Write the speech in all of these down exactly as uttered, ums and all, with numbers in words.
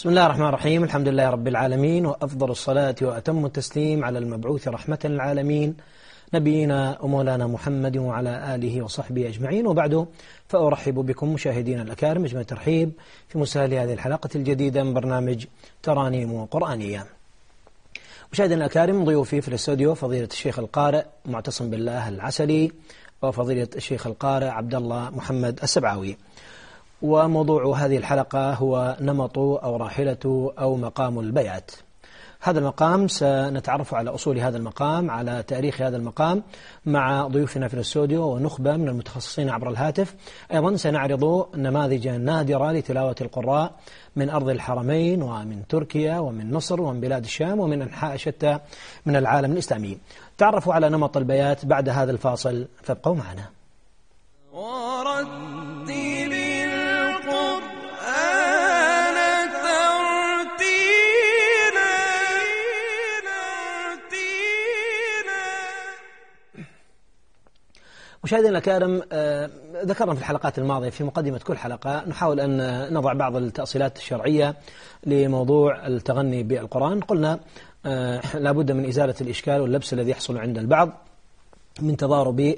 بسم الله الرحمن الرحيم. الحمد لله رب العالمين، وأفضل الصلاة وأتم التسليم على المبعوث رحمة للعالمين نبينا ومولانا محمد وعلى آله وصحبه أجمعين، وبعد فأرحب بكم مشاهدينا الأكارم أجمل ترحيب في مسهل هذه الحلقة الجديدة من برنامج ترانيم قرآنية. مشاهدينا الأكارم، ضيوفي في الاستوديو فضيلة الشيخ القارئ معتصم بالله العسلي وفضيلة الشيخ القارئ عبد الله محمد السبعاوي، وموضوع هذه الحلقة هو نمط أو راحلة أو مقام البيعة. هذا المقام سنتعرف على أصول هذا المقام، على تاريخ هذا المقام مع ضيوفنا في الاستوديو ونخبة من المتخصصين عبر الهاتف. أيضا سنعرض نماذج نادرة لتلاوة القراء من أرض الحرمين ومن تركيا ومن مصر ومن بلاد الشام ومن أنحاء شتى من العالم الإسلامي. تعرفوا على نمط البيات بعد هذا الفاصل، فابقوا معنا. مشاهدينا الأكارم، ذكرنا في الحلقات الماضية في مقدمة كل حلقة نحاول أن نضع بعض التأصيلات الشرعية لموضوع التغني بالقرآن. قلنا لابد من إزالة الإشكال واللبس الذي يحصل عند البعض من تضارب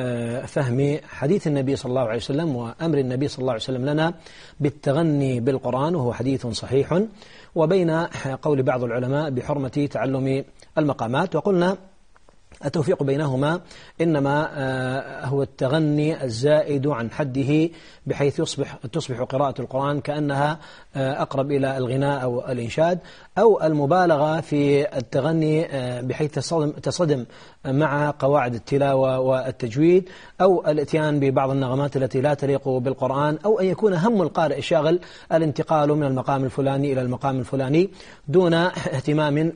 فهم حديث النبي صلى الله عليه وسلم وأمر النبي صلى الله عليه وسلم لنا بالتغني بالقرآن، وهو حديث صحيح، وبين قول بعض العلماء بحرمة تعلم المقامات. وقلنا التوفيق بينهما إنما هو التغني الزائد عن حده، بحيث يصبح تصبح قراءة القرآن كأنها أقرب إلى الغناء أو الإنشاد، أو المبالغة في التغني بحيث تصدم, تصدم مع قواعد التلاوة والتجويد، أو الاتيان ببعض النغمات التي لا تليق بالقرآن، أو أن يكون هم القارئ الشاغل الانتقال من المقام الفلاني إلى المقام الفلاني دون اهتمام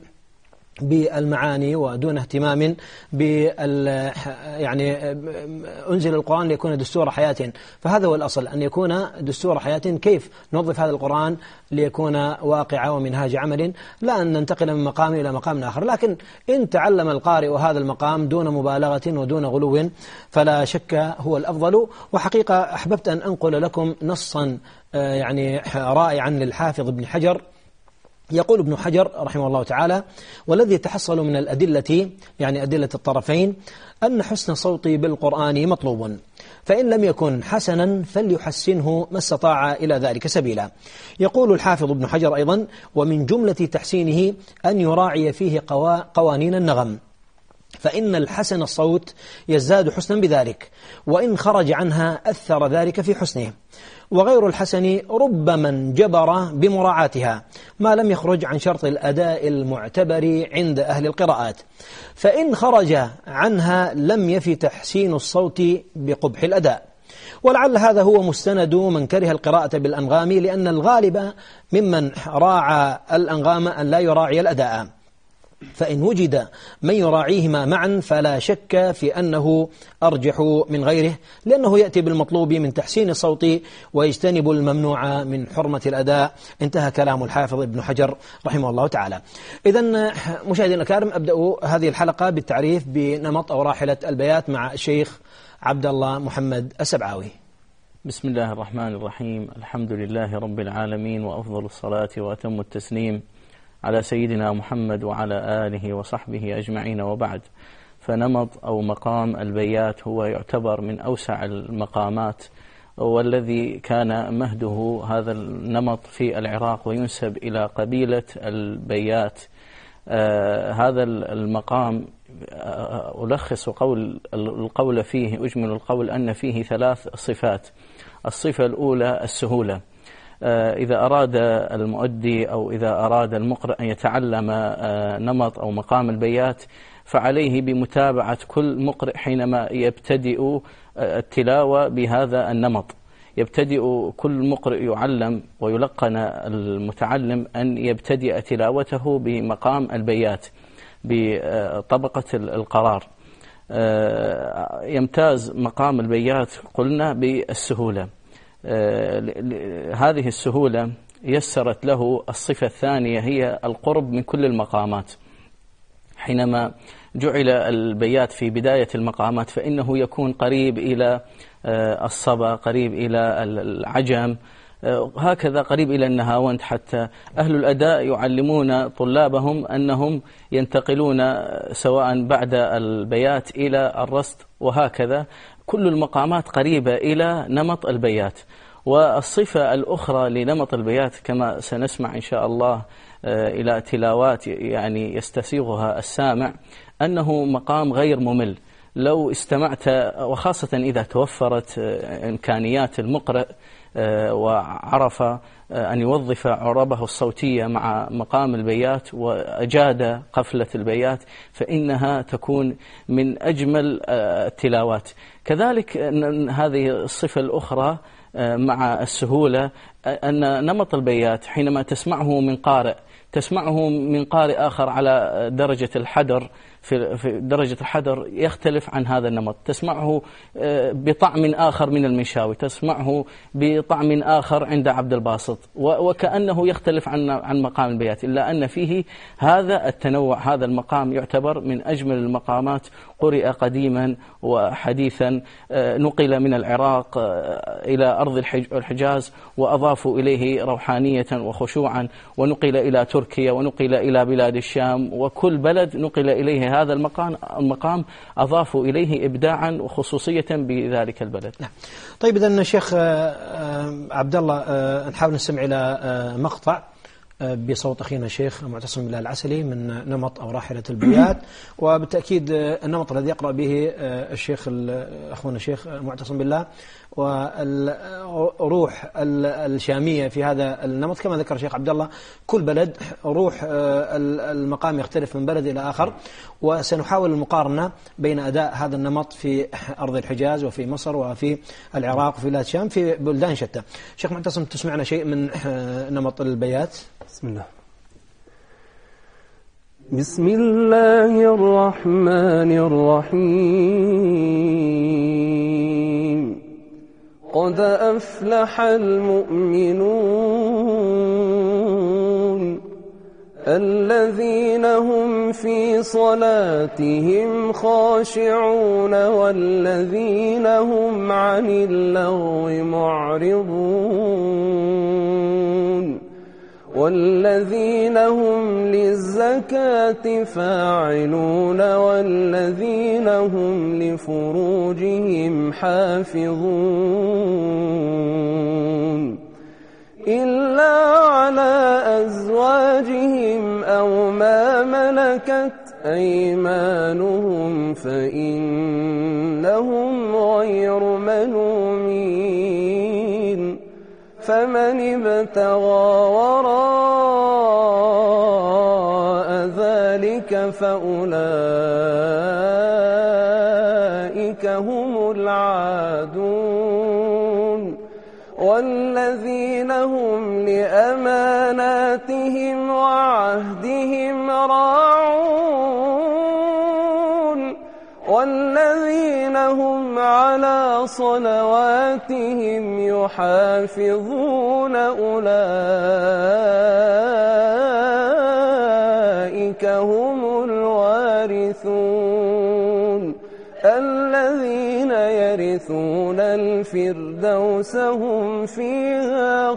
بالمعاني ودون اهتمام بال يعني أنزل القرآن ليكون دستور حياة. فهذا هو الأصل، أن يكون دستور حياة. كيف نوظف هذا القرآن ليكون واقعا ومنهاج عمل، لا أن ننتقل من مقام إلى مقام آخر. لكن إن تعلم القارئ هذا المقام دون مبالغة ودون غلو فلا شك هو الأفضل. وحقيقة أحببت أن أنقل لكم نصا يعني رائعا للحافظ ابن حجر. يقول ابن حجر رحمه الله تعالى: والذي يتحصل من الأدلة، يعني أدلة الطرفين، أن حسن صوتي بالقرآن مطلوب، فإن لم يكن حسنا فليحسنه ما استطاع إلى ذلك سبيلا. يقول الحافظ ابن حجر أيضا: ومن جملة تحسينه أن يراعي فيه قوانين النغم، فإن الحسن الصوت يزداد حسنا بذلك، وإن خرج عنها أثر ذلك في حسنه. وغير الحسن ربما انجبر بمراعاتها ما لم يخرج عن شرط الأداء المعتبر عند أهل القراءات، فإن خرج عنها لم يفي تحسين الصوت بقبح الأداء. ولعل هذا هو مستند من كره القراءة بالأنغام، لأن الغالب ممن راعى الأنغام أن لا يراعي الأداء، فإن وجد من يراعيهما معا فلا شك في أنه أرجح من غيره، لأنه يأتي بالمطلوب من تحسين الصوت ويجتنب الممنوع من حرمة الأداء. انتهى كلام الحافظ ابن حجر رحمه الله تعالى. إذن مشاهدينا الكرام، أبدأ هذه الحلقة بالتعريف بنمط أو راحلة البيات مع الشيخ عبد الله محمد السبعاوي. بسم الله الرحمن الرحيم. الحمد لله رب العالمين، وأفضل الصلاة وأتم التسليم على سيدنا محمد وعلى آله وصحبه أجمعين، وبعد. فنمط أو مقام البيات هو يعتبر من أوسع المقامات، والذي كان مهده هذا النمط في العراق وينسب إلى قبيلة البيات. آه هذا المقام آه ألخص قول القول فيه، أجمل القول أن فيه ثلاث صفات. الصفة الأولى السهولة. إذا أراد المؤدي أو إذا أراد المقرئ أن يتعلم نمط أو مقام البيات، فعليه بمتابعة كل مقرئ حينما يبتدئ التلاوة بهذا النمط. يبتدئ كل مقرئ يعلم ويلقن المتعلم أن يبتدئ تلاوته بمقام البيات بطبقة القرار. يمتاز مقام البيات قلنا بالسهولة. هذه السهولة يسرت له الصفة الثانية، هي القرب من كل المقامات. حينما جعل البيات في بداية المقامات فإنه يكون قريب إلى الصبا، قريب إلى العجم، هكذا قريب إلى النهاوند، حتى أهل الأداء يعلمون طلابهم أنهم ينتقلون سواء بعد البيات إلى الرست، وهكذا كل المقامات قريبة إلى نمط البيات. والصفة الأخرى لنمط البيات كما سنسمع إن شاء الله إلى تلاوات يعني يستسيغها السامع، أنه مقام غير ممل. لو استمعت، وخاصة إذا توفرت إمكانيات المقرئ وعرف أن يوظف عربه الصوتية مع مقام البيات وأجاد قفلة البيات، فإنها تكون من أجمل التلاوات. كذلك هذه الصفة الأخرى مع السهولة، أن نمط البيات حينما تسمعه من قارئ تسمعه من قارئ آخر على درجة الحدر، في درجة الحدر يختلف عن هذا النمط، تسمعه بطعم آخر من المنشاوي، تسمعه بطعم آخر عند عبد الباسط، وكأنه يختلف عن عن مقام البيات، إلا أن فيه هذا التنوع. هذا المقام يعتبر من أجمل المقامات، قرئ قديما وحديثا، نقل من العراق إلى أرض الحجاز وأضافوا إليه روحانية وخشوعا، ونقل إلى تركيا ونقل إلى بلاد الشام، وكل بلد نقل إليه هذا المقام المقام أضافوا إليه إبداعا وخصوصية بذلك البلد. نعم. طيب إذن شيخ عبد الله، نحاول نستمع إلى مقطع بصوت أخينا الشيخ معتصم بالله العسلي من نمط أو راحلة البيات، وبالتأكيد النمط الذي يقرأ به الشيخ أخونا الشيخ معتصم بالله والروح الشامية في هذا النمط كما ذكر الشيخ عبد الله، كل بلد روح المقام يختلف من بلد إلى آخر، وسنحاول المقارنة بين أداء هذا النمط في أرض الحجاز وفي مصر وفي العراق وفي بلاد الشام في بلدان شتى. شيخ معتصم، تسمعنا شيء من نمط البيات؟ بسم الله. بسم الله الرحمن الرحيم. قد أفلح المؤمنون الذين هم في صلاتهم خاشعون والذين هم عن اللغو معرضون والذين هم للزكاة فاعلون والذين هم لفروجهم حافظون إلا على أزواجهم أو ما ملكت أيمانهم فإنهم غير ملومين فمن ابتغى وراء ذلك فأولئك هم العادون والذين هم لأماناتهم وعهدهم راعون والذين هم على صلواتهم يحافظون أولئك هم الوارثون الذين يرثون الفردوس هم فيها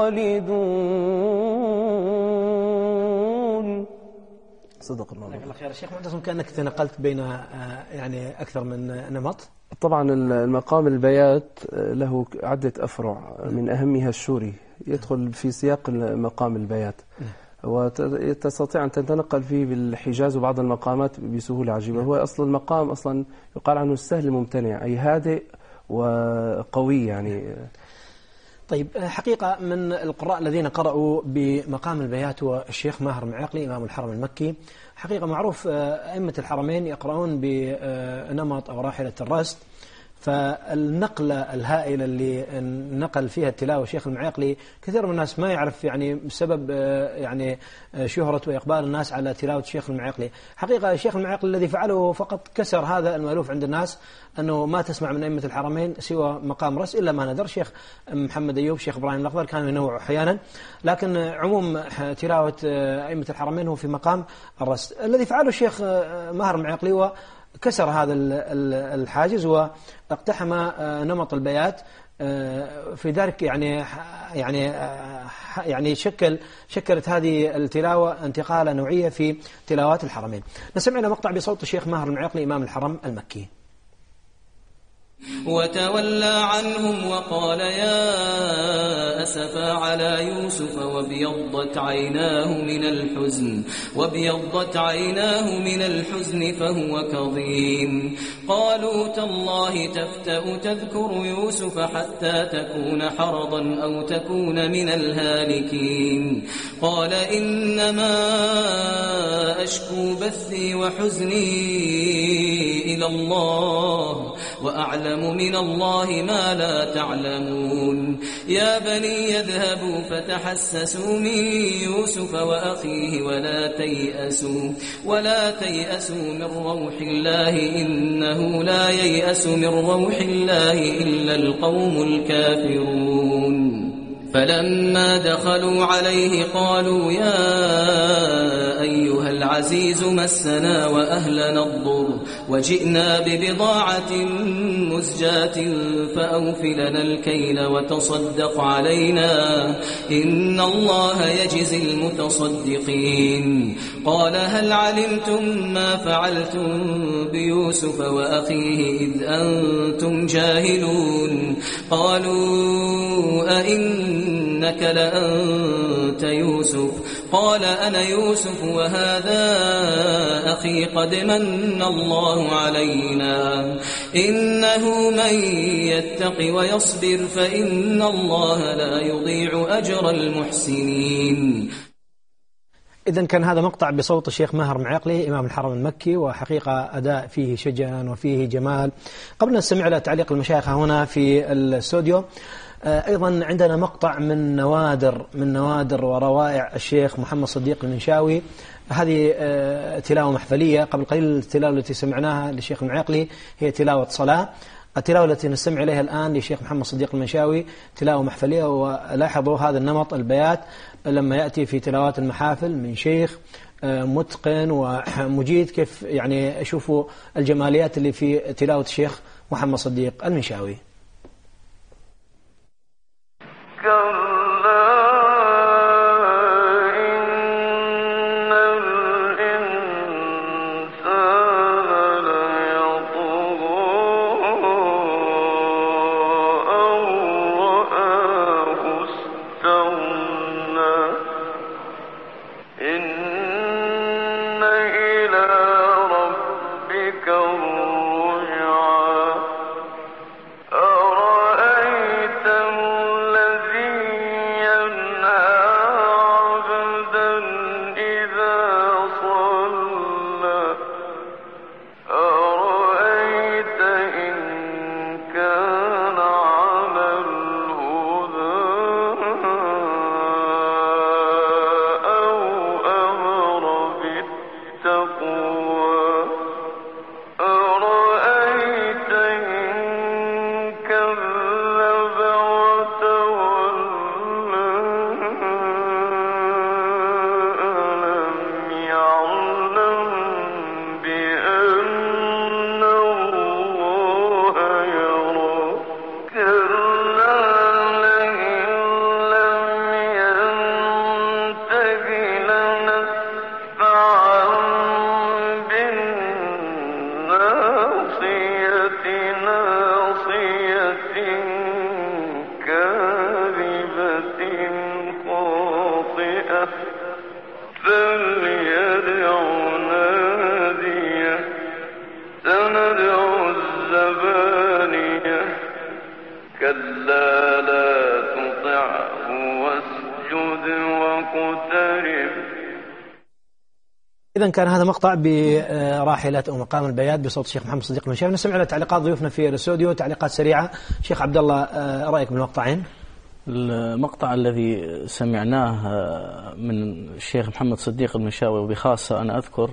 خالدون. صدق الله. الله خير. الشيخ معتصم، كأنك تنقلت بين يعني أكثر من نمط. طبعا المقام البيات له عدة أفرع، من أهمها الشوري يدخل في سياق مقام البيات، وتستطيع أن تتنقل فيه بالحجاز وبعض المقامات بسهولة عجيبة. هو أصل المقام أصلا يقال عنه السهل الممتنع، أي هادئ وقوي يعني. طيب، حقيقة من القراء الذين قرأوا بمقام البيات والشيخ ماهر معاقلي إمام الحرم المكي. حقيقة معروف أئمة الحرمين يقرؤون بنمط أو راحلة الرست، فالنقلة الهائلة اللي نقل فيها التلاوة الشيخ المعيقلي كثير من الناس ما يعرف يعني بسبب يعني شهرة وإقبال الناس على تلاوة الشيخ المعيقلي. حقيقة الشيخ المعيقلي الذي فعله فقط كسر هذا المألوف عند الناس، أنه ما تسمع من أئمة الحرمين سوى مقام رس إلا ما ندر. شيخ محمد أيوب، شيخ إبراهيم الأخضر كانوا ينوعوا أحيانا، لكن عموم تلاوة أئمة الحرمين هو في مقام الرس. الذي فعله الشيخ ماهر المعيقلي هو كسر هذا الحاجز واقتحم نمط البيات في ذلك يعني يعني يعني شكل شكلت هذه التلاوة انتقالة نوعية في تلاوات الحرمين. نسمع لنا مقطع بصوت الشيخ ماهر المعيقلي إمام الحرم المكي. وتولى عنهم وقال يا أسفا على يوسف وابيضت عيناه من الحزن وابيضت عيناه من الحزن فهو كظيم. قالوا تالله تفتأ تذكر يوسف حتى تكون حرضا أو تكون من الهالكين. قال إنما أشكو بثي وحزني إلى الله وأعلم من الله ما لا تعلمون. يا بني يذهبوا فتحسسوا من يوسف وأخيه ولا تيأسوا ولا تيأسوا من روح الله إنه لا ييأس من روح الله إلا القوم الكافرون. فلما دخلوا عليه قالوا يا أيها العزيز مسنا وأهلنا الضر وجئنا ببضاعة مزجاة فأوف لنا الكيل وتصدق علينا إن الله يجزي المتصدقين. قال هل علمتم ما فعلتم بيوسف وأخيه إذ أنتم جاهلون؟ قالوا أئنك لأنت يوسف؟ قال أنا يوسف وهذا أخي قد من الله علينا إنه من يتق ويصبر فإن الله لا يضيع أجر المحسنين. إذن كان هذا مقطع بصوت الشيخ ماهر المعيقلي إمام الحرم المكي، وحقيقة أداء فيه شجن وفيه جمال. قبل أن نستمع إلى تعليق المشايخ هنا في الاستوديو، أيضا عندنا مقطع من نوادر من نوادر وروائع الشيخ محمد صديق المنشاوي. هذه تلاوة محفلية. قبل قليل التلاوة التي سمعناها للشيخ المعيقلي هي تلاوة صلاة. التلاوة التي نستمع إليها الآن للشيخ محمد صديق المنشاوي تلاوة محفلية. ولاحظوا هذا النمط البيات لما يأتي في تلاوات المحافل من شيخ متقن ومجيد، كيف يعني شوفوا الجماليات اللي في تلاوة الشيخ محمد صديق المنشاوي. إذن كان هذا مقطع براحلة أو مقام البيات بصوت الشيخ محمد صديق المنشاوي. نسمع على تعليقات ضيوفنا في الاستوديو، تعليقات سريعة. شيخ عبد الله، رأيك بالمقطعين؟ المقطع الذي سمعناه من الشيخ محمد صديق المنشاوي، وبخاصة أنا أذكر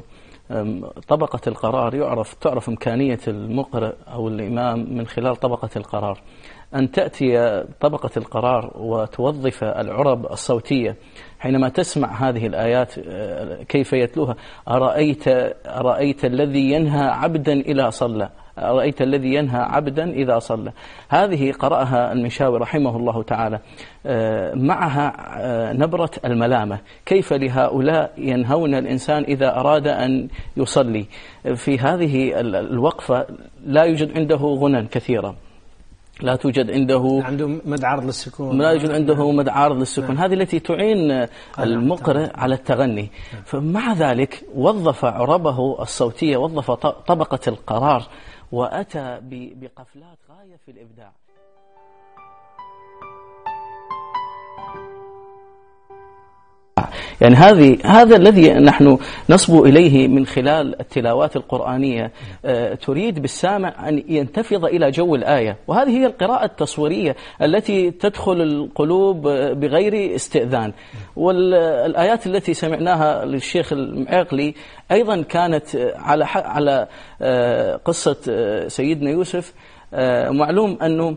طبقة القرار، يعرف تعرف إمكانية المقرئ أو الإمام من خلال طبقة القرار. أن تأتي طبقة القرار وتوظف العرب الصوتية حينما تسمع هذه الآيات كيف يتلوها: أرأيت, أرأيت الذي ينهى عبدا إذا صلى، أرأيت الذي ينهى عبدا إذا صلى. هذه قرأها المنشاوي رحمه الله تعالى، معها نبرة الملامة، كيف لهؤلاء ينهون الإنسان إذا أراد أن يصلي. في هذه الوقفة لا يوجد عنده غنى كثيرة، لا توجد عنده عنده مد عارض للسكون، لا يوجد عنده مد عارض للسكون. هذه التي تعين المقرئ على التغني. فمع ذلك وظف عربه الصوتية، وظف طبقة القرار، وأتى بقفلات غاية في الإبداع. يعني هذه هذا الذي نحن نصبو إليه من خلال التلاوات القرآنية. تريد بالسامع أن ينتفض إلى جو الآية، وهذه هي القراءة التصويرية التي تدخل القلوب بغير استئذان. والآيات التي سمعناها للشيخ المعيقلي أيضا كانت على على قصة سيدنا يوسف. معلوم أنه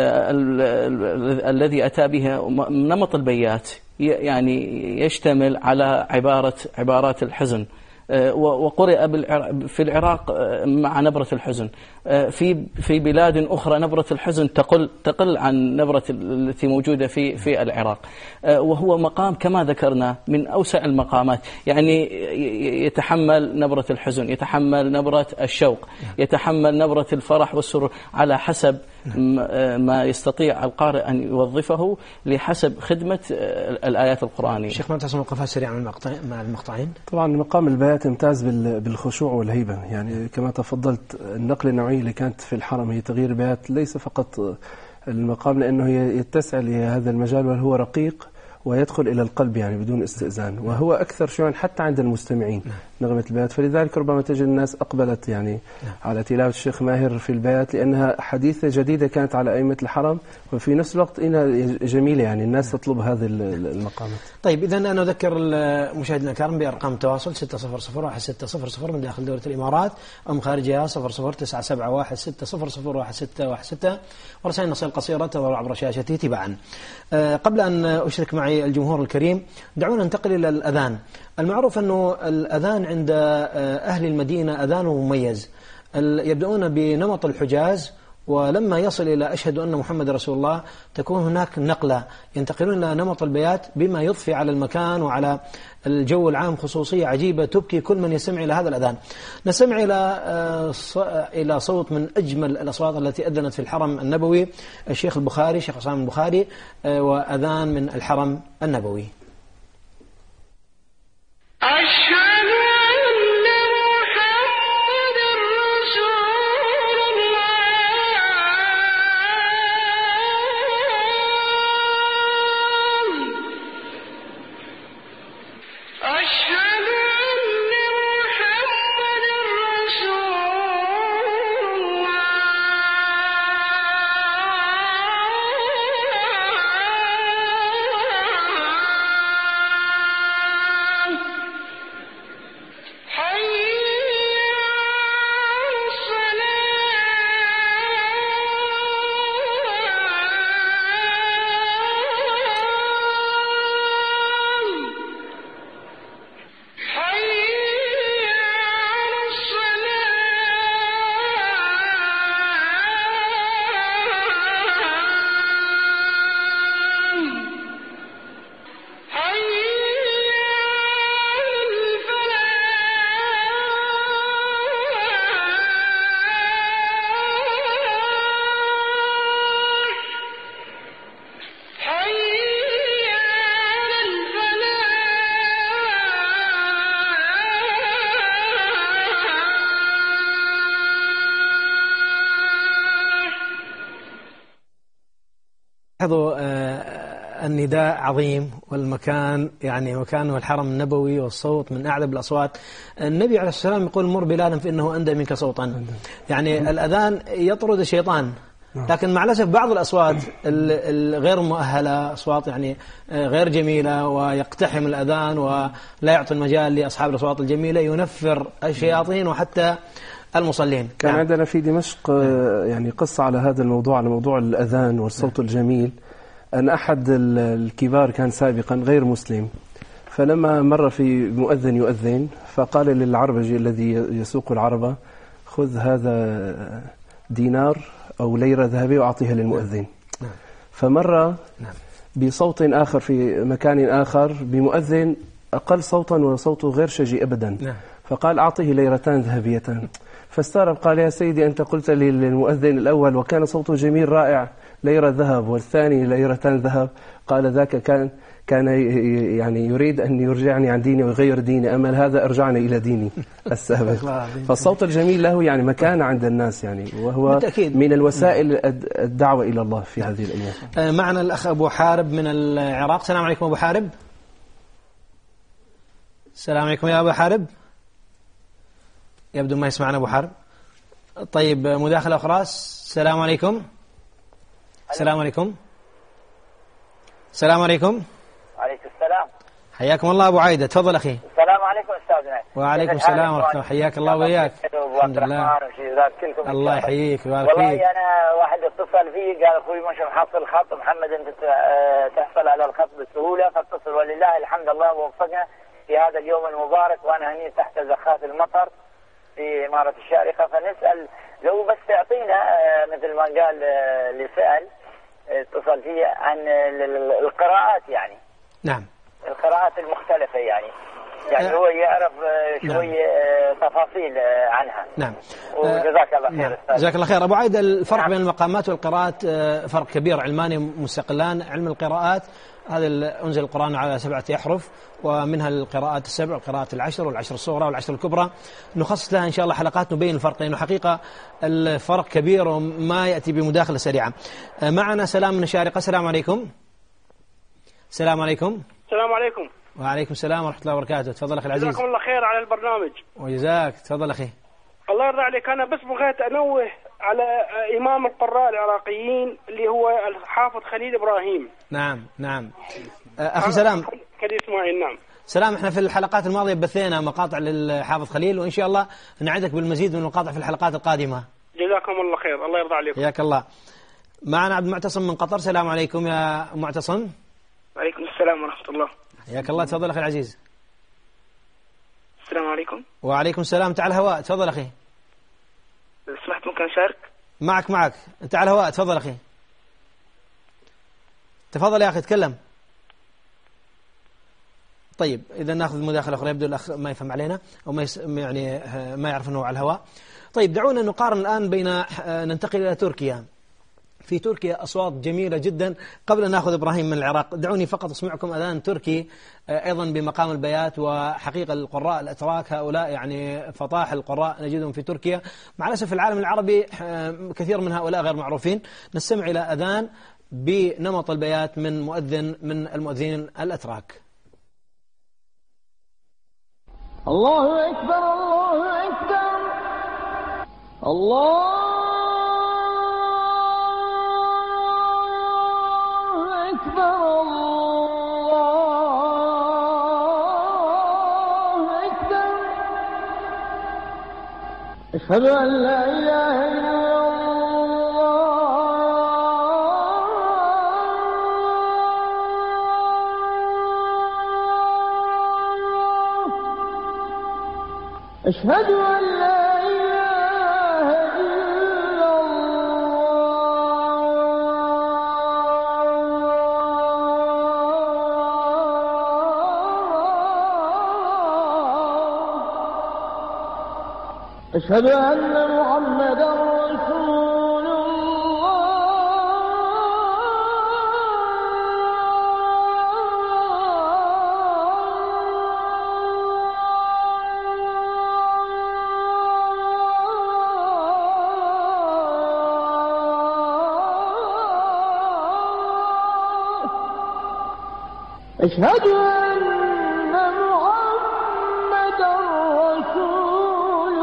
الذي أتى بها نمط البيات يعني يشتمل على عبارة عبارات الحزن، وقرئ في العراق مع نبرة الحزن، في في بلاد أخرى نبرة الحزن تقل تقل عن نبرة التي موجودة في في العراق. وهو مقام كما ذكرنا من أوسع المقامات، يعني يتحمل نبرة الحزن، يتحمل نبرة الشوق، يتحمل نبرة الفرح والسرور، على حسب ما يستطيع القارئ أن يوظفه لحسب خدمة الآيات القرآنية. شيخ ما تحسن وقفات سريعة مع المقطعين؟ طبعا مقام البيات يمتاز بالخشوع والهيبة، يعني كما تفضلت النقل النوعي اللي كانت في الحرم هي تغيير البيات، ليس فقط المقام لأنه يتسع لهذا المجال، وهو رقيق ويدخل إلى القلب يعني بدون استئذان، وهو أكثر شيوعا حتى عند المستمعين نغمة البيات. فلذلك ربما تجد الناس أقبلت يعني على تلاوة الشيخ ماهر في البيات، لأنها حديثة جديدة كانت على أئمة الحرم، وفي نفس الوقت إنها جميلة، يعني الناس تطلب هذه المقامات. طيب إذن أنا أذكر مشاهدينا الكرام بأرقام التواصل: ستة صفر صفر واحد ستة صفر صفر من داخل دولة الإمارات، أو من خارجها صفر صفر تسعة سبعة واحد ستة صفر صفر واحد ستة واحد ستة، ورسائل نصير قصيرة تظهر عبر شاشتي تباعا. قبل أن أشرك معي الجمهور الكريم دعونا ننتقل إلى الأذان. المعروف أنه الأذان عند أهل المدينة أذان مميز، يبدأون بنمط الحجاز، ولما يصل إلى أشهد أن محمد رسول الله تكون هناك نقلة، ينتقلون إلى نمط البيات بما يضفي على المكان وعلى الجو العام خصوصية عجيبة تبكي كل من يستمع إلى هذا الأذان. نستمع إلى إلى صوت من أجمل الأصوات التي أذنت في الحرم النبوي، الشيخ البخاري، شيخ عصام البخاري، وأذان من الحرم النبوي. أشهد أن محمد رسول الله. أشهد أن محمد رسول الله. لاحظوا النداء عظيم، والمكان يعني مكانه الحرم النبوي، والصوت من أعذب الأصوات. النبي عليه الصلاة والسلام يقول: مر بلالا فإنه أندى منك صوتا. يعني الأذان يطرد الشيطان، لكن مع الأسف بعض الأصوات الغير مؤهلة، أصوات يعني غير جميلة، ويقتحم الأذان ولا يعطي المجال لأصحاب الأصوات الجميلة، ينفر الشياطين وحتى المصلين. كان نعم. عندنا في دمشق آه، يعني قصة على هذا الموضوع، على موضوع الأذان والصوت الجميل. أن أحد ال- الكبار كان سابقا غير مسلم، فلما مر في مؤذن يؤذن فقال للعربجي الذي يسوق العربة: خذ هذا دينار أو ليرة ذهبية وأعطيها للمؤذن. نعم. فمر نعم. بصوت آخر في مكان آخر بمؤذن أقل صوتا وصوته غير شجي أبدا، نعم. فقال: أعطيه ليرتان ذهبيتان. فاستغرب، قال: يا سيدي، أنت قلت لي للمؤذن الأول وكان صوته جميل رائع ليرة ذهب، والثاني ليرتان ذهب. قال: ذاك كان كان يعني يريد أن يرجعني عن ديني ويغير ديني، أما هذا أرجعني إلى ديني السابق. فالصوت الجميل له يعني مكانة عند الناس، يعني وهو بالتأكيد من الوسائل الدعوة إلى الله في هذه الأيام. آه، معنا الأخ أبو حارب من العراق. السلام عليكم أبو حارب. السلام عليكم يا أبو حارب. يبدو ما يسمعنا أبو حارب. طيب، مداخلة أخرى. السلام عليكم. السلام عليكم. السلام عليكم. عليكم السلام. حياكم الله أبو عايدة، تفضل أخي. السلام عليكم أستاذنا. وعليكم السلام ورحمة الله. حياك الله وياك. الحمد لله. الله يحييك ويبارك فيك. والله أنا واحد اتصل فيه قال أخوي مش محصل الخط، محمد أنت تحصل على الخط بسهولة فاتصل، ولله الحمد لله ووفقنا في هذا اليوم المبارك، وأنا هني تحت زخات المطر في إمارة الشارقة. فنسأل لو بس تعطينا مثل ما قال اللي سأل اتصل فيه عن القراءات، يعني نعم، القراءات المختلفة، يعني يعني هو يعرف شوي تفاصيل عنها. نعم. وجزاك الله خير. نعم. جزاك الله خير أبو عايدة. الفرق نعم. بين المقامات والقراءات فرق كبير، علماني مستقلان. علم القراءات هذا أنزل القرآن على سبعة أحرف، ومنها القراءات السبع والقراءات العشر والعشر الصغرى والعشر الكبرى. نخصص لها إن شاء الله حلقات نبين الفرق، لأنه حقيقة الفرق كبير وما يأتي بمداخلة سريعة. معنا سلام من الشارقة. السلام عليكم. السلام عليكم. السلام عليكم. وعليكم السلام ورحمة الله وبركاته. تفضل أخي العزيز. جزاكم الله خير على البرنامج. وجزاك. تفضل أخي. الله يرضى عليك. أنا بس بغيت أنوه على إمام القراء العراقيين اللي هو الحافظ خليل إبراهيم. نعم نعم. أخي سلام. خليل إسماعيل. نعم. سلام، احنا في الحلقات الماضية بثينا مقاطع للحافظ خليل، وإن شاء الله نعدك بالمزيد من المقاطع في الحلقات القادمة. جزاكم الله خير. الله يرضى عليكم. حياك الله. معنا عبد المعتصم من قطر. السلام عليكم يا معتصم. وعليكم السلام ورحمة الله. حياك الله. تفضل أخي العزيز. السلام عليكم. وعليكم السلام. تعال الهواء. تفضل أخي. سمحت ممكن أشارك؟ معك معك. تعال الهواء. تفضل أخي. تفضل يا أخي تكلم. طيب، إذا نأخذ مداخلة أخرى. يبدو الأخ ما يفهم علينا أو ما يس... يعني ما يعرف أنه على الهواء. طيب، دعونا نقارن الآن بين ننتقل إلى تركيا. في تركيا أصوات جميلة جدا. قبل أن نأخذ إبراهيم من العراق، دعوني فقط أسمعكم أذان تركي أيضا بمقام البيات. وحقيقة القراء الأتراك هؤلاء يعني فطاح القراء نجدهم في تركيا. مع الأسف في العالم العربي كثير من هؤلاء غير معروفين. نستمع إلى أذان بنمط البيات من مؤذن من المؤذنين الأتراك. الله أكبر الله أكبر الله أكبر الله أكبر أشهد أن لا إله إلا الله أشهد أن لا إله إلا الله أشهد أن محمدا رسول أشهد أن محمدا رسول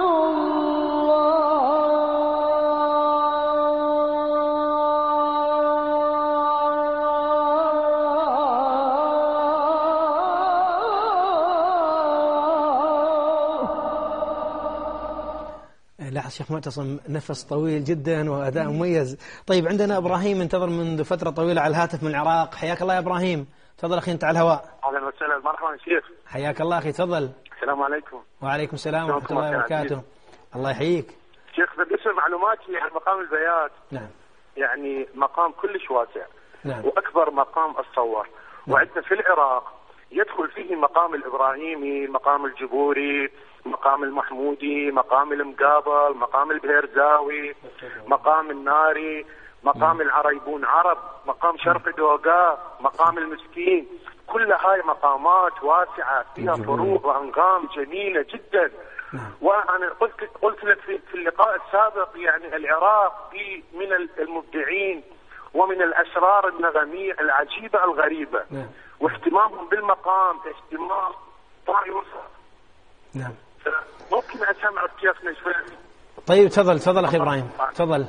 الله. لا الشيخ معتصم نفس طويل جدا وأداء مميز. طيب عندنا إبراهيم انتظر منذ فترة طويلة على الهاتف من العراق. حياك الله يا إبراهيم، تفضل أخي أنت على الهواء. أهلا وسهلا، مرحبا شيخ. حياك الله أخي، تفضل. السلام عليكم. وعليكم السلام ورحمة الله وبركاته. الله يحييك شيخ. بالنسبة معلوماتي عن مقام البيات، نعم، يعني مقام كلش واسع، نعم، وأكبر مقام أتصور. نعم. وعندنا في العراق يدخل فيه مقام الإبراهيمي، مقام الجبوري، مقام المحمودي، مقام المقابل، مقام البهرزاوي، مقام الناري، مقام العريبون عرب، مقام شرق دوغا، مقام المسكين. كل هاي مقامات واسعة فيها فروض وأنغام جميلة جدا. وأنا قلت قلت لك في, في اللقاء السابق يعني العراق فيه من المبدعين ومن الأسرار النغمية العجيبة الغريبة. واهتمامهم بالمقام اهتمام طائر. نعم. ممكن أسمع شيخنا شوي؟ طيب تفضل تفضل أخي إبراهيم، تفضل.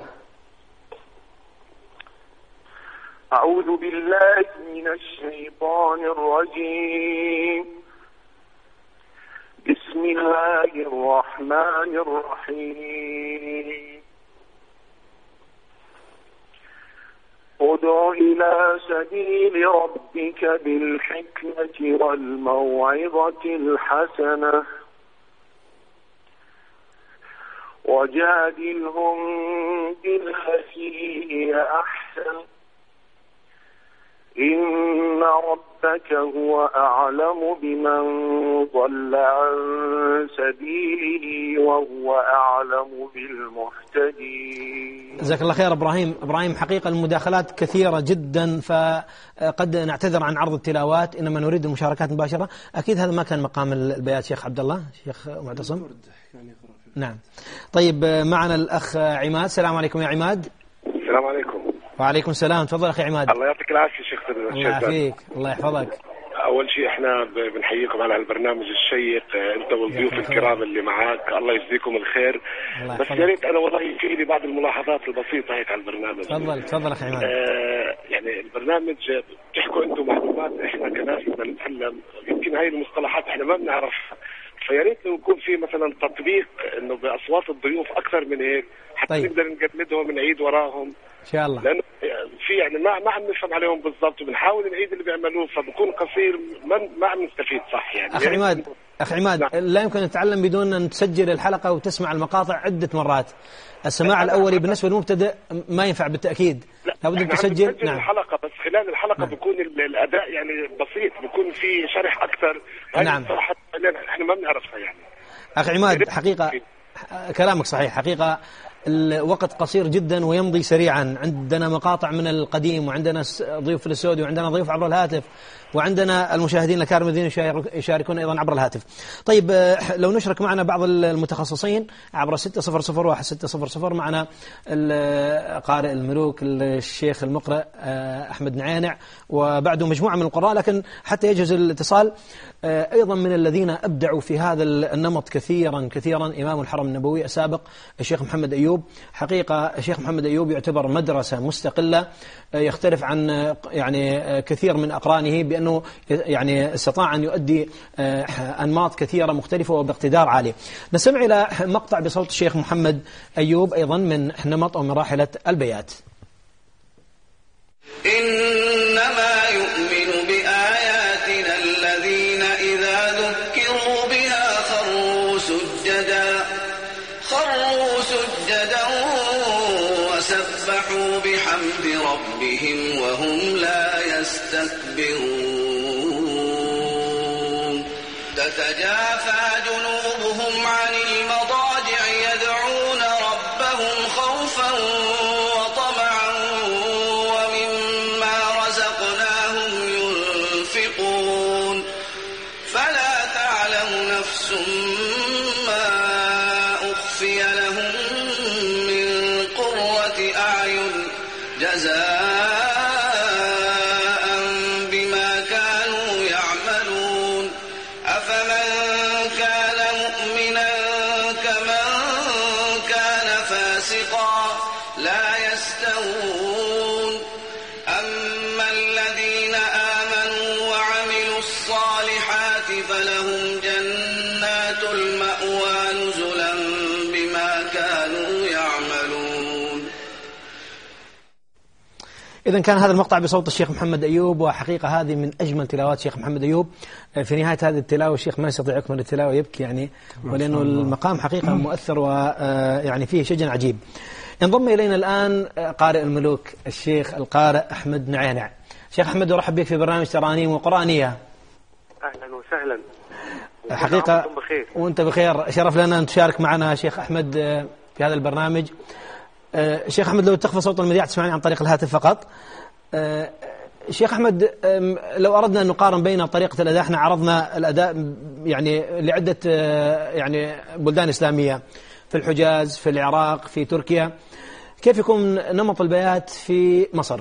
أعوذ بالله من الشيطان الرجيم. بسم الله الرحمن الرحيم. ادع إلى سبيل ربك بالحكمة والموعظة الحسنة وجادلهم بالتي هي أحسن إن ربك هو أعلم بمن ضل عن سبيله وهو أعلم بالمهتدين. جزاك الله خير إبراهيم. إبراهيم حقيقة المداخلات كثيرة جدا، فقد نعتذر عن عرض التلاوات، إنما نريد المشاركات مباشرة. أكيد هذا ما كان مقام البيات شيخ عبد الله، شيخ معتصم. نعم. طيب معنا الأخ عماد. السلام عليكم يا عماد. السلام عليكم. وعليكم السلام، تفضل أخي عماد. الله يعطيك العافية شيخ. الله يعافيك، الله يحفظك. أول شيء احنا بنحييكم على البرنامج الشيق، أنت والضيوف الكرام اللي معاك، الله يجزيكم الخير. بس يا ريت أنا والله في لي بعض الملاحظات البسيطة هيك على البرنامج. تفضل تفضل أخي عماد. آه يعني البرنامج بتحكوا أنتم معلومات احنا كناس بدنا نتعلم، يمكن هاي المصطلحات احنا ما بنعرفها، فيا ريت لو يكون في مثلا تطبيق انه باصوات الضيوف اكثر من هيك حتى طيب. نقدر نقلدهم ونعيد وراهم ان شاء الله، لانه في يعني ما ما عم نفهم عليهم بالضبط، وبنحاول نعيد اللي بيعملوه فبكون قصير ما ما عم نستفيد صح. يعني اخي عماد اخي عماد نعم. لا يمكن نتعلم بدون ان تسجل الحلقه وتسمع المقاطع عده مرات. السماع الاولي بالنسبه للمبتدئ ما ينفع بالتاكيد، لابد ان تسجل. نعم. الحلقه بس خلال الحلقه نعم. بيكون الاداء يعني بسيط، بيكون في شرح اكثر. نعم صراحه احنا ما بنعرفها يعني. اخي عماد حقيقه كلامك صحيح، حقيقه الوقت قصير جدا ويمضي سريعا. عندنا مقاطع من القديم، وعندنا ضيوف في الاستوديو، وعندنا ضيوف عبر الهاتف، وعندنا المشاهدين الكرام الذين يشاركون أيضا عبر الهاتف. طيب لو نشرك معنا بعض المتخصصين عبر ستة صفر صفر واحد ستة صفر صفر. معنا قارئ الملوك الشيخ المقرئ أحمد نعينع، وبعده مجموعة من القراء، لكن حتى يجهز الاتصال أيضا من الذين أبدعوا في هذا النمط كثيرا كثيرا إمام الحرم النبوي السابق الشيخ محمد أيوب. حقيقة الشيخ محمد أيوب يعتبر مدرسة مستقلة، يختلف عن يعني كثير من أقرانه بأنه يعني استطاع أن يؤدي أنماط كثيرة مختلفة وباقتدار عالي. نستمع إلى مقطع بصوت الشيخ محمد أيوب أيضا من نمط أو من راحلة البيات. إنما يؤمن بآياتنا الذين إذا ذكروا بها خروا سجدا خروا سجدا وسبحوا بحمد ربهم وهم لا يستكبرون. تتجافى جنوبهم عن المضاجع يدعون ربهم خوفا وطمعا ومما رزقناهم ينفقون. فلا تعلم نفس ما أخفي لهم من قرة أعين جزاء بما كانوا يعملون. أفمن إذا كان هذا المقطع بصوت الشيخ محمد أيوب، وحقيقة هذه من أجمل تلاوات الشيخ محمد أيوب. في نهاية هذه التلاوة الشيخ ما يستطيع يكمل التلاوة، يبكي يعني، ولأنه المقام حقيقة مؤثر ويعني فيه شجن عجيب. ينضم إلينا الآن قارئ الملوك الشيخ القارئ أحمد نعينع. شيخ أحمد، أرحب بك في برنامج ترانيم وقرآنية. أهلا وسهلا. حقيقة بخير. وأنت بخير، شرف لنا أن تشارك معنا شيخ أحمد في هذا البرنامج. شيخ أحمد، لو تخفى صوت المذياع تسمعني عن طريق الهاتف فقط. شيخ أحمد، لو أردنا أن نقارن بين طريقة الأداء، احنا عرضنا الأداء يعني لعدة يعني بلدان إسلامية، في الحجاز، في العراق، في تركيا، كيف يكون نمط البيات في مصر؟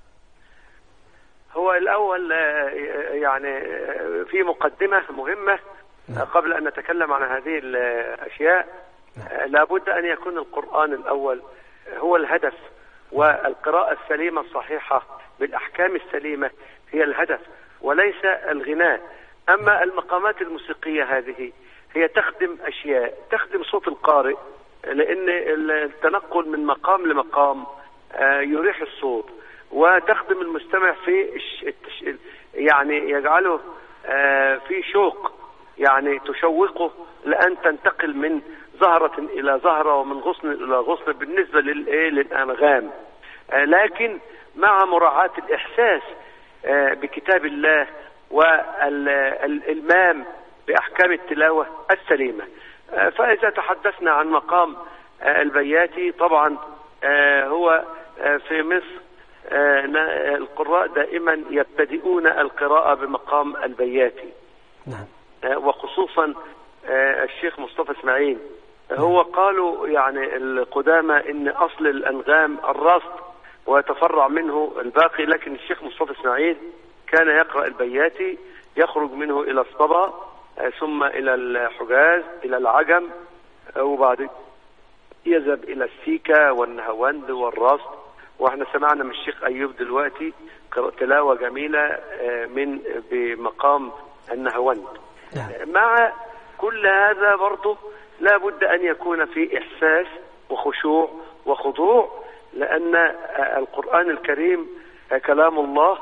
هو الأول يعني في مقدمة مهمة قبل أن نتكلم عن هذه الأشياء. لابد أن يكون القرآن الأول هو الهدف، والقراءة السليمة الصحيحة بالأحكام السليمة هي الهدف وليس الغناء. أما المقامات الموسيقية هذه هي تخدم أشياء، تخدم صوت القارئ، لأن التنقل من مقام لمقام يريح الصوت، وتخدم المستمع في يعني يجعله في شوق، يعني تشوقه لأن تنتقل من زهرة إلى زهرة ومن غصن إلى غصن بالنسبة للأنغام، لكن مع مراعاة الإحساس بكتاب الله والإلمام بأحكام التلاوة السليمة. فإذا تحدثنا عن مقام البياتي، طبعا هو في مصر القراء دائما يبتدئون القراءة بمقام البياتي، وخصوصا الشيخ مصطفى اسماعيل. هو قالوا يعني القدامى ان اصل الانغام الرصد ويتفرع منه الباقي، لكن الشيخ مصطفى اسماعيل كان يقرأ البياتي، يخرج منه الى الصبا، ثم الى الحجاز، الى العجم، وبعد يذهب الى السيكا والنهاوند والرصد. واحنا سمعنا من الشيخ ايوب دلوقتي تلاوة جميلة من بمقام النهاوند. مع كل هذا برضه لا بد أن يكون في إحساس وخشوع وخضوع، لأن القرآن الكريم كلام الله،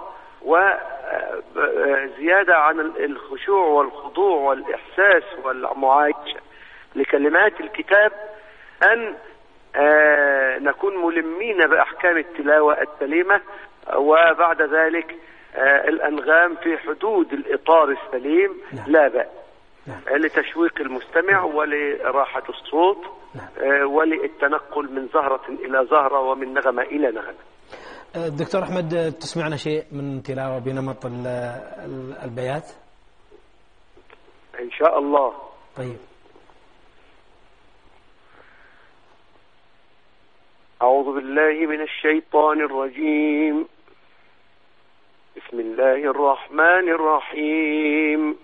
وزيادة عن الخشوع والخضوع والإحساس والمعايشة لكلمات الكتاب أن نكون ملمين بأحكام التلاوة السليمة، وبعد ذلك الأنغام في حدود الإطار السليم لا بأس، لتشويق المستمع ولراحة الصوت وللتنقل من زهرة إلى زهرة ومن نغمة إلى نغمة. دكتور أحمد، تسمعنا شيء من تلاوة بنمط البيات إن شاء الله؟ طيب. أعوذ بالله من الشيطان الرجيم. بسم الله الرحمن الرحيم.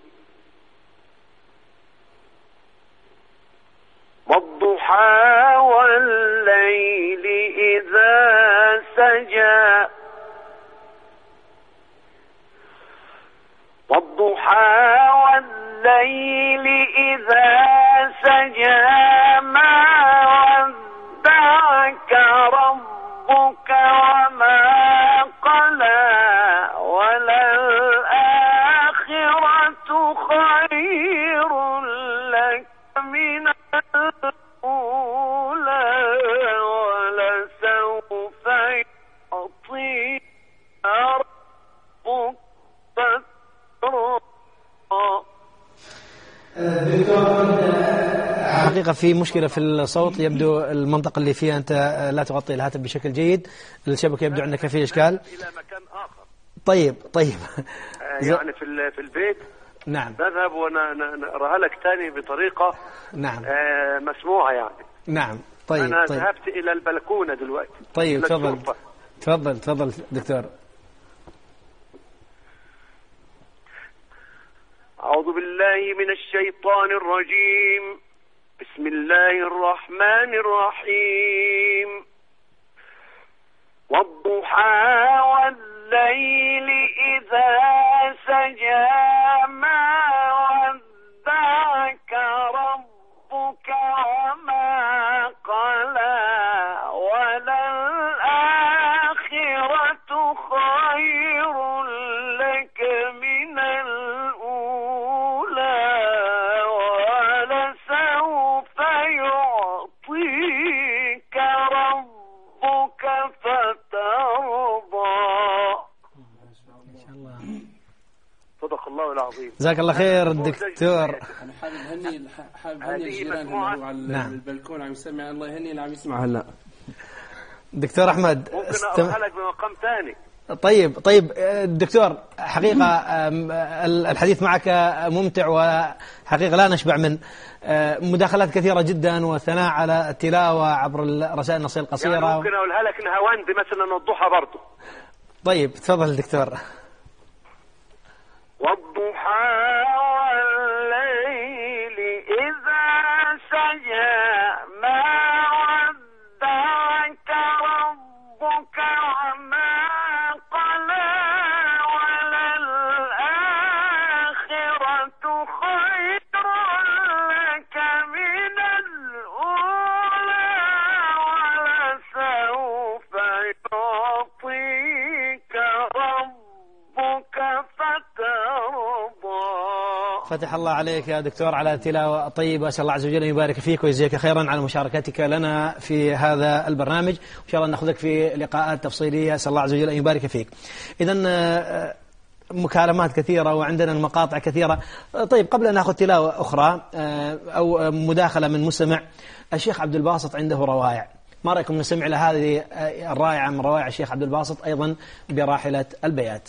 والضحى والليل إذا سجى والضحى والليل إذا سجى ما ودعك ربك وما قلى وللآخرة خير لك من الأولى ولسوف يعطيك ربك فترضى. حقيقة في مشكلة في الصوت، يبدو المنطقة اللي فيها أنت لا تغطي الهاتف بشكل جيد، الشبكة يبدو عندك فيه إشكال. إلى مكان آخر. طيب طيب. يعني في في البيت. نعم. نذهب ونقراها لك ثاني بطريقة نعم آه مسموعة يعني. نعم. طيب. أنا طيب. ذهبت إلى البلكونة دلوقتي. طيب تفضل تفضل تفضل دكتور. أعوذ بالله من الشيطان الرجيم. بسم الله الرحمن الرحيم. والضحى والليل إذا سجى ما ودعك ربك وما قلى وللآخرة الله العظيم. جزاك الله خير الدكتور. انا حابب هني حابب هني الجيران هلا هو على نعم. البلكون عم يسمع، الله يهني اللي عم يسمع هلا. دكتور احمد ممكن استم... اروح لك بمقام ثاني. طيب طيب دكتور، حقيقة الحديث معك ممتع، وحقيقة لا نشبع من مداخلات كثيرة جدا، والثناء على التلاوة عبر رسائل النصية القصيرة. يعني ممكن أقولها لك نهاوندي مثلا والضحى برضه. طيب تفضل دكتور. والضحى والليل إذا سجى ما ودعك ربك وما قلى وللآخرة خير لك من الأولى ولسوف يعطيك ربك فترضى. فتح الله عليك يا دكتور على تلاوة طيبة، أسأل الله عز وجل أن يبارك فيك ويجزيك خيرا على مشاركتك لنا في هذا البرنامج، وإن شاء الله نأخذك في لقاءات تفصيلية. أسأل الله عز وجل أن يبارك فيك. إذن مكالمات كثيرة وعندنا المقاطع كثيرة. طيب قبل أن نأخذ تلاوة أخرى أو مداخلة من مستمع، الشيخ عبد الباسط عنده روائع، ما رأيكم نسمع إلى هذه الرائعة من روائع الشيخ عبد الباسط أيضا براحلة البيات؟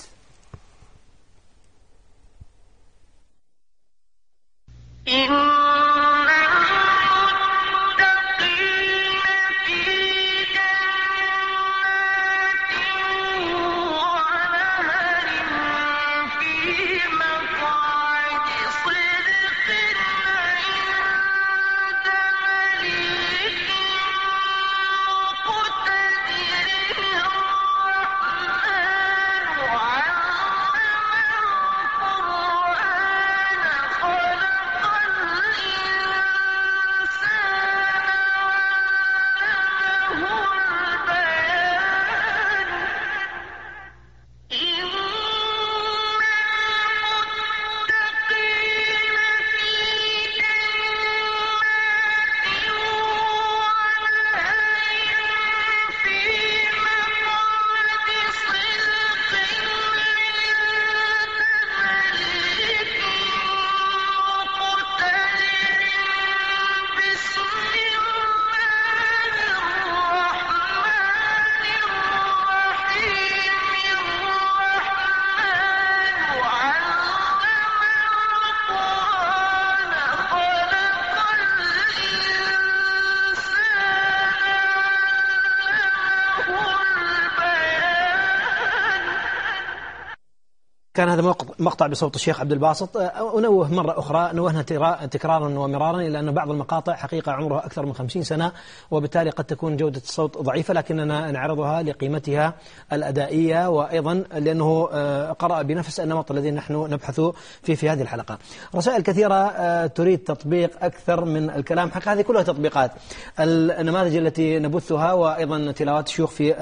كان هذا مقطع بصوت الشيخ عبد الباسط. أنوه مرة أخرى، نوهنا تكرارا ومرارا إلى أن بعض المقاطع حقيقة عمرها أكثر من خمسين سنة، وبالتالي قد تكون جودة الصوت ضعيفة، لكننا نعرضها لقيمتها الأدائية، وأيضا لأنه قرأ بنفس النمط الذي نحن نبحث فيه في هذه الحلقة. رسائل كثيرة تريد تطبيق أكثر من الكلام، حقيقة هذه كلها تطبيقات. النماذج التي نبثها وأيضا تلاوات الشيوخ في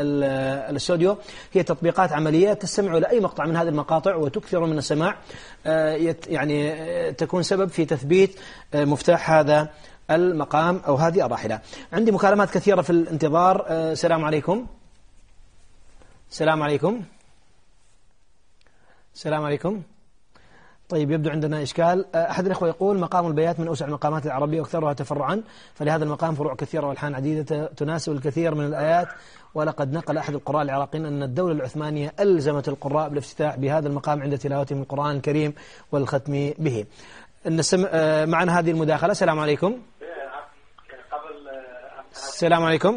الاستوديو هي تطبيقات عملية. تستمع إلى أي مقطع من هذه المقاطع وتكثر من السماع، يعني تكون سبب في تثبيت مفتاح هذا المقام أو هذه الراحلة. عندي مكالمات كثيرة في الانتظار. السلام عليكم. السلام عليكم. السلام عليكم. طيب يبدو عندنا إشكال. أحد الإخوة يقول: مقام البيات من أوسع المقامات العربية وأكثرها تفرعا، فلهذا المقام فروع كثيرة والحان عديدة تناسب الكثير من الآيات. ولقد نقل أحد القراء العراقيين أن الدولة العثمانية ألزمت القراء بالافتتاح بهذا المقام عند تلاوتهم القرآن الكريم والختم به. نسم... معنا هذه المداخلة. السلام عليكم. السلام عليكم.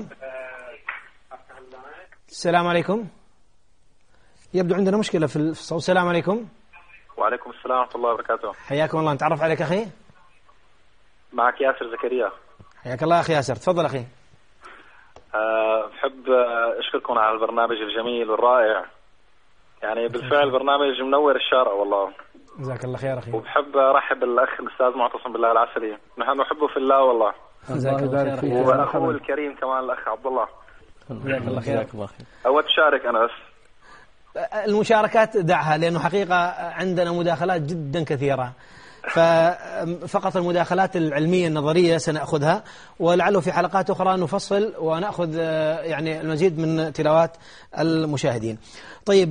السلام عليكم. يبدو عندنا مشكلة في الصوت. السلام عليكم. وعليكم السلام ورحمة الله وبركاته. حياكم الله. نتعرف عليك أخي. معك ياسر زكريا. حياك الله أخي ياسر، تفضل أخي. أه بحب أشكركم على البرنامج الجميل والرائع، يعني بالفعل برنامج منور الشارع والله. جزاك الله خير أخي. وبحب أرحب بالأخ الأستاذ معتصم بالله العسلي، نحن نحبه في الله والله. جزاك الله خير. وأخوه الكريم كمان الأخ عبد الله. جزاك الله خير. أود أشارك أنا بس. المشاركات دعها، لأنه حقيقة عندنا مداخلات جدا كثيرة. ففقط المداخلات العلمية النظرية سنأخذها، ولعله في حلقات أخرى نفصل ونأخذ يعني المزيد من تلاوات المشاهدين. طيب،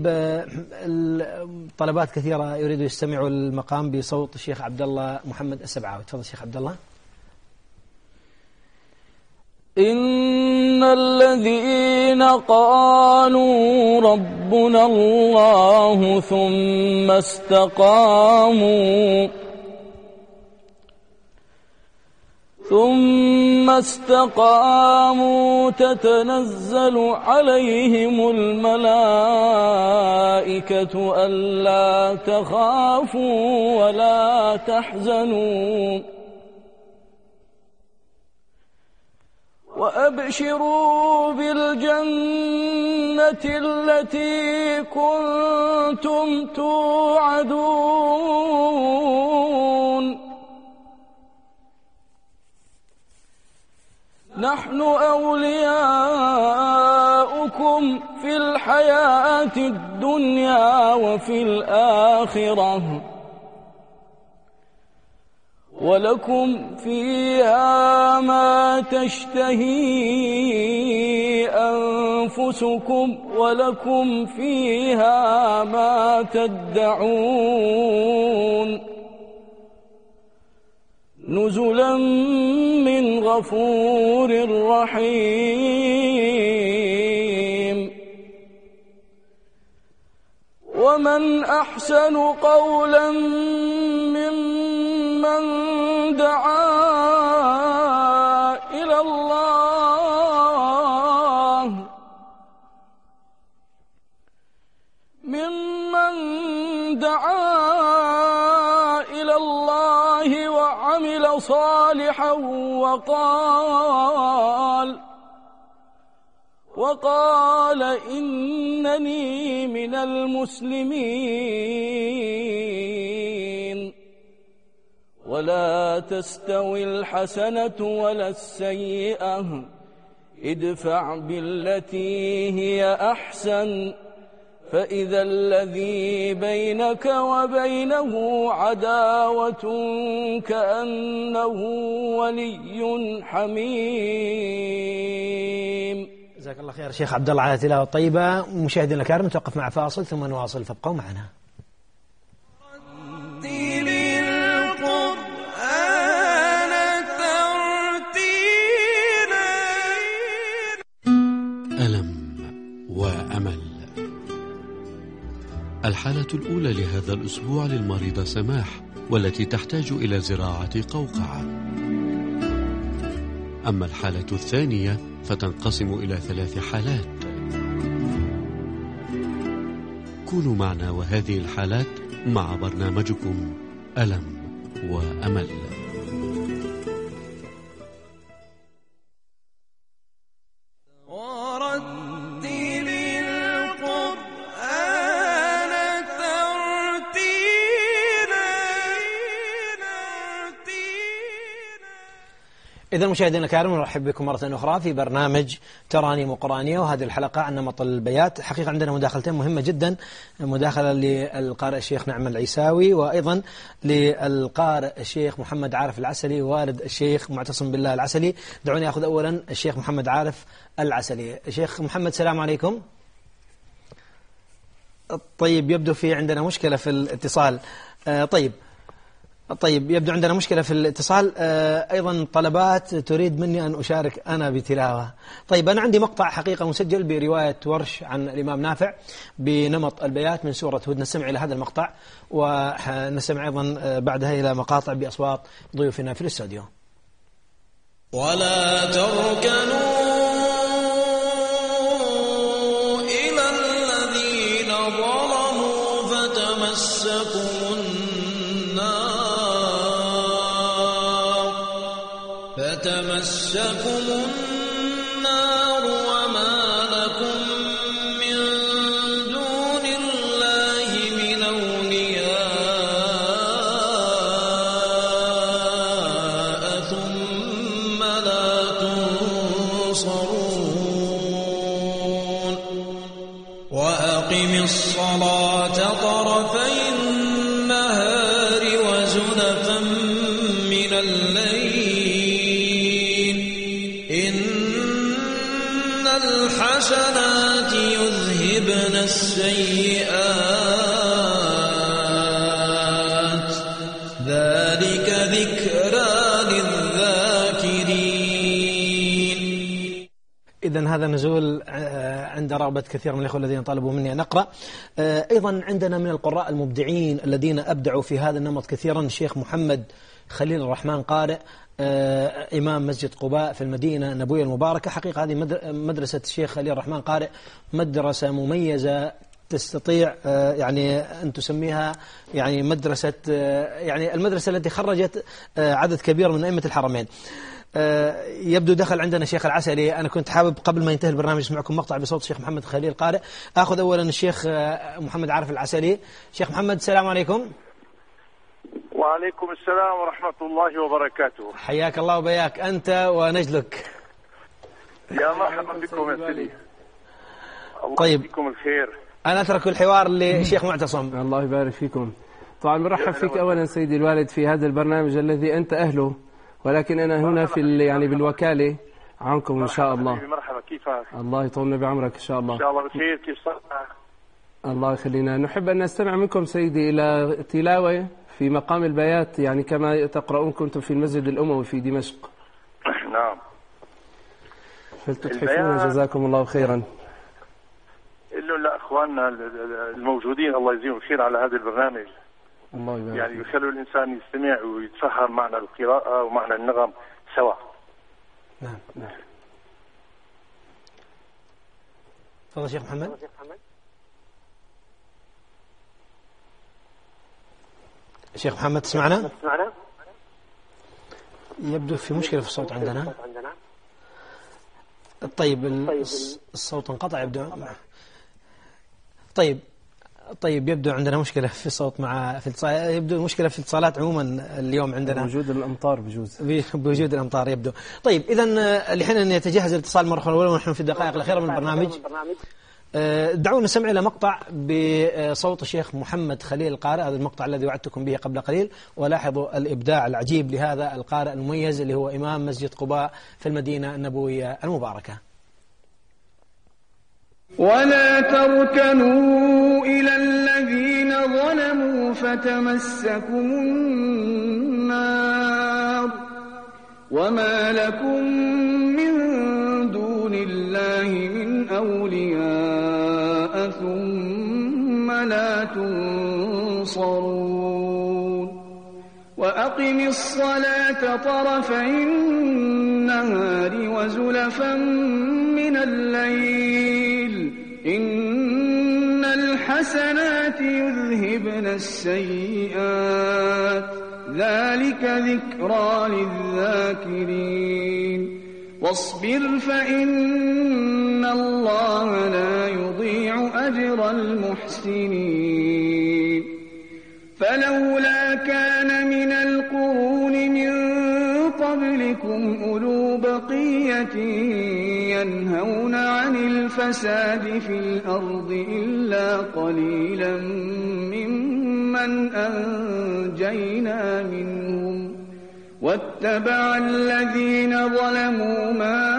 طلبات كثيرة يريدوا يستمعوا المقام بصوت الشيخ عبد الله محمد السبعاوي. تفضل الشيخ عبد الله. إن الذين قالوا ربنا الله ثم استقاموا ثم استقاموا تتنزل عليهم الملائكة ألا تخافوا ولا تحزنوا وأبشروا بالجنة التي كنتم توعدون نحن أولياؤكم في الحياة الدنيا وفي الآخرة ولكم فيها ما تشتهي أنفسكم ولكم فيها ما تدعون نزلا من غفور رحيم. ومن أحسن قولا ممن دعا إلى الله ممن دعا إلى الله وعمل صالحا وقال وقال إنني من المسلمين. ولا تستوي الحسنة ولا السيئة ادفع بالتي هي أحسن فإذا الذي بينك وبينه عداوة كأنه ولي حميم. جزاك الله خير شيخ عبد الله على تلاوة طيبة. مشاهدينا الكرام نتوقف مع فاصل ثم نواصل، فابقوا معنا. ألم وأمل. الحالة الأولى لهذا الأسبوع للمريضة سماح، والتي تحتاج إلى زراعة قوقعة. أما الحالة الثانية فتنقسم إلى ثلاث حالات. كونوا معنا وهذه الحالات مع برنامجكم ألم وأمل. إذا مشاهدينا الكرام نرحب بكم مرة أخرى في برنامج ترانيم قرآنية، وهذه الحلقة عن نمط البيات. حقيقة عندنا مداخلتين مهمة جدا، مداخلة للقارئ الشيخ نعم العيساوي، وأيضا للقارئ الشيخ محمد عارف العسلي والد الشيخ معتصم بالله العسلي. دعوني أخذ أولا الشيخ محمد عارف العسلي. الشيخ محمد السلام عليكم. طيب يبدو في عندنا مشكلة في الاتصال. آه طيب طيب يبدو عندنا مشكلة في الاتصال. آه أيضا طلبات تريد مني أن أشارك أنا بتلاوة. طيب أنا عندي مقطع حقيقة مسجل برواية ورش عن الإمام نافع بنمط البيات من سورة هود. نستمع إلى هذا المقطع ونستمع أيضا بعدها إلى مقاطع بأصوات ضيوفنا في الاستوديو. ولا تركنوا إلى الذين ظلموا فتمسكوا فتمسكم النار وما لكم من دون الله من أولياء ثم لا تنصرون. وأقم الصلاة طرفي النهار وزلفا السيئات ذلك ذكرى للذاكرين. إذن هذا نزول عند رغبة كثير من الأخوة الذين طلبوا مني أن أقرأ. أيضا عندنا من القراء المبدعين الذين أبدعوا في هذا النمط كثيرا الشيخ محمد خليل الرحمن قارئ إمام مسجد قباء في المدينة النبوية المباركة. حقيقة هذه مدرسة الشيخ خليل الرحمن قارئ مدرسة مميزة تستطيع يعني أن تسميها يعني مدرسة يعني المدرسة التي خرجت عدد كبير من أئمة الحرمين. يبدو دخل عندنا الشيخ العسلي. أنا كنت حابب قبل ما ينتهي البرنامج اسمعكم مقطع بصوت الشيخ محمد خليل قارئ. أخذ أولا الشيخ محمد عارف العسلي. شيخ محمد السلام عليكم. وعليكم السلام ورحمة الله وبركاته. حياك الله وبياك أنت ونجلك. يا مرحبا بكم يا سيدي. الله طيب يجزيكم الخير. أنا أترك الحوار للشيخ معتصم. الله يبارك فيكم. طبعا مرحب فيك أولا سيدي الوالد في هذا البرنامج الذي أنت أهله، ولكن أنا هنا في يعني بالوكالة عنكم إن شاء الله. مرحبا كيفك؟ الله يطولنا بعمرك إن شاء الله. إن شاء الله بخير. كيف صار؟ الله يخلينا. نحب أن نستمع منكم سيدي إلى تلاوة في مقام البيات يعني كما تقرؤون كنتم في المسجد الأموي في دمشق. نعم. فلتتحفون جزاكم الله خيرا. قل لأخواننا الموجودين الله يجزيهم الخير على هذا البرنامج. الله يبارك. يعني يخلوا الإنسان يستمع ويتفهم معنى القراءة ومعنى النغم سوا. نعم نعم. تفضل شيخ محمد. شيخ محمد تسمعنا؟ يبدو في مشكلة في الصوت عندنا. طيب الصوت انقطع يبدو. طيب طيب يبدو عندنا مشكلة في الصوت مع في الاتصال. يبدو المشكلة في الاتصالات عموما اليوم عندنا بوجود الأمطار بجوز بوجود الأمطار يبدو. طيب إذا لحين أن يتجهز الاتصال مرة أخرى ونحن في الدقائق الأخيرة من البرنامج دعونا نسمع إلى مقطع بصوت الشيخ محمد خليل القارئ. هذا المقطع الذي وعدتكم به قبل قليل، ولاحظوا الإبداع العجيب لهذا القارئ المميز اللي هو إمام مسجد قباء في المدينة النبوية المباركة. ولا تركنوا إلى الذين ظلموا فتمسكم النار وما لكم من دون الله من أولياء ثم لا تنصرون. وأقم الصلاة طرفي النهار وزلفا من الليل إن الحسنات يذهبن السيئات ذلك ذكرى للذاكرين. واصبر فإن الله لا يضيع أجر المحسنين. فلولا كان من القرون من قبلكم أولو بقية ينهون عن الفساد في الأرض إلا قليلا ممن أنجينا منهم واتبع الذين ظلموا ما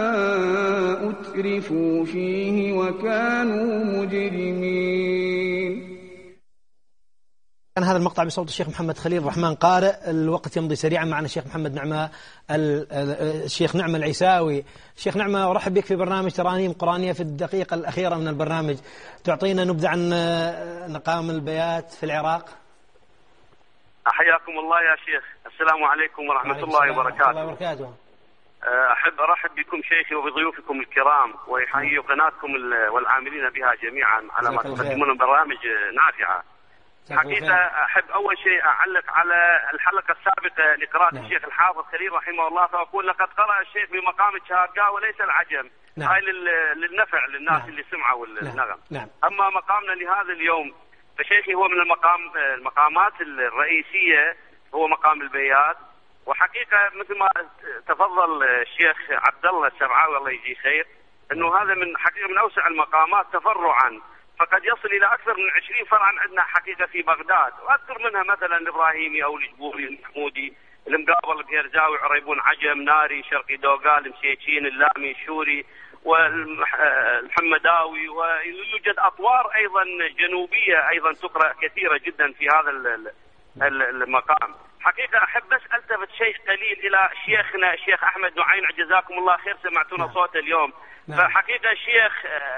أترفوا فيه وكانوا مجرمين. كان هذا المقطع بصوت الشيخ محمد خليل الرحمن قارئ. الوقت يمضي سريعا. معنا الشيخ محمد نعمة الشيخ نعمة العيساوي. الشيخ نعمة أرحب بك في برنامج ترانيم قرآنية. في الدقيقة الأخيرة من البرنامج تعطينا نبذة عن مقام البيات في العراق. حياكم الله يا شيخ. السلام عليكم ورحمة الله وبركاته. الله وبركاته. أحب أرحب بكم شيخي وبضيوفكم الكرام ويحيي قناتكم والعاملين بها جميعا على ما تقدمون برامج نافعة. حقيقة أحب أول شيء أعلق على الحلقة السابقة لقراءة نعم. الشيخ الحافظ خليل رحمه الله، فأقول لقد قرأ الشيخ بمقام الشهقاء وليس العجم. نعم. هاي للنفع للناس نعم. اللي سمعوا النغم. نعم. أما مقامنا لهذا اليوم فشيخي هو من المقام المقامات الرئيسية هو مقام البيات. وحقيقة مثل ما تفضل الشيخ عبد الله السبعاوي الله يجزيه خير أنه هذا من حقيقة من أوسع المقامات تفرعا، فقد يصل إلى أكثر من عشرين فرعا عندنا حقيقة في بغداد، وأذكر منها مثلا الإبراهيمي أو الجبوري المحمودي المقابل البيرزاوي عريبون عجم ناري شرقي دوغال مسيكين اللامي الشوري والمحمداوي، ويوجد أطوار أيضا جنوبية أيضا تقرأ كثيرة جدا في هذا المقام. حقيقة أحب بس ألتفت شيء قليل إلى شيخنا الشيخ أحمد نعين، جزاكم الله خير، سمعتونا صوت اليوم. فحقيقة الشيخ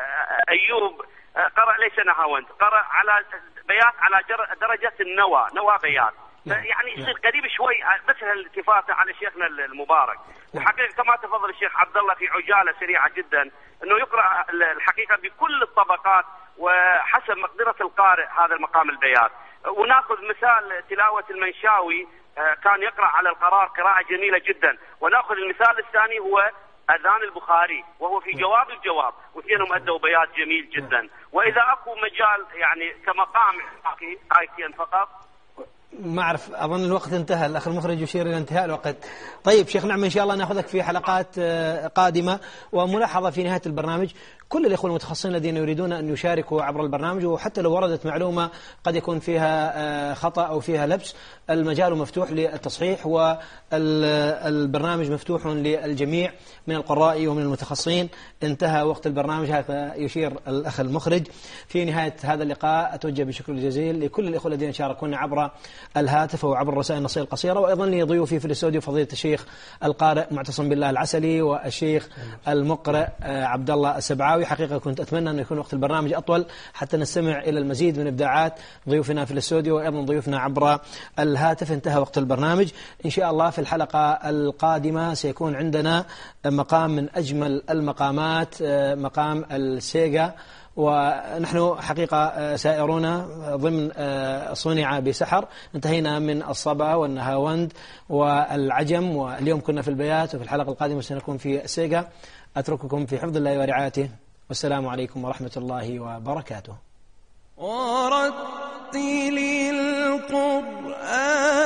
أيوب قرأ ليس نهاوند، قرأ على بيات على درجة النوى، نوى بيات، يعني يصير قريب شوي. بس الالتفاتة على شيخنا المبارك. وحقيقة كما تفضل الشيخ عبد الله في عجالة سريعة جدا أنه يقرأ الحقيقة بكل الطبقات وحسب مقدرة القارئ هذا المقام البيات. وناخذ مثال تلاوة المنشاوي، كان يقرأ على القرار قراءة جميلة جدا. وناخذ المثال الثاني هو أذان البخاري، وهو في جواب الجواب، واثنينهم أدوا بيات جميل جدا. وإذا أكو مجال يعني كمقام آيتين فقط. ما أعرف، أظن الوقت انتهى، الأخ المخرج يشير إلى انتهاء الوقت. طيب شيخ نعم، إن شاء الله نأخذك في حلقات قادمة. وملاحظة في نهاية البرنامج، كل الإخوة المتخصصين الذين يريدون أن يشاركوا عبر البرنامج، وحتى لو وردت معلومة قد يكون فيها خطأ أو فيها لبس، المجال مفتوح للتصحيح، والبرنامج مفتوح للجميع من القراء ومن المتخصصين. انتهى وقت البرنامج، هذا يشير الأخ المخرج. في نهاية هذا اللقاء أتوجه بشكر الجزيل لكل الإخوة الذين شاركونا عبر الهاتف وعبر الرسائل النصية القصيرة، وأيضا لضيوفي في الاستوديو فضيلة الشيخ القارئ معتصم بالله العسلي والشيخ المقرئ عبد الله السبعاوي. حقيقة كنت أتمنى أن يكون وقت البرنامج أطول حتى نستمع إلى المزيد من إبداعات ضيوفنا في الاستوديو وأيضا ضيوفنا عبر الهاتف. انتهى وقت البرنامج. إن شاء الله في الحلقة القادمة سيكون عندنا مقام من أجمل المقامات، مقام السيغا. ونحن حقيقة سائرون ضمن صنع بسحر، انتهينا من الصبا والنهاوند والعجم، واليوم كنا في البيات، وفي الحلقة القادمة سنكون في السيغا. أترككم في حفظ الله ورعايته، والسلام عليكم ورحمة الله وبركاته. ورتل القرآن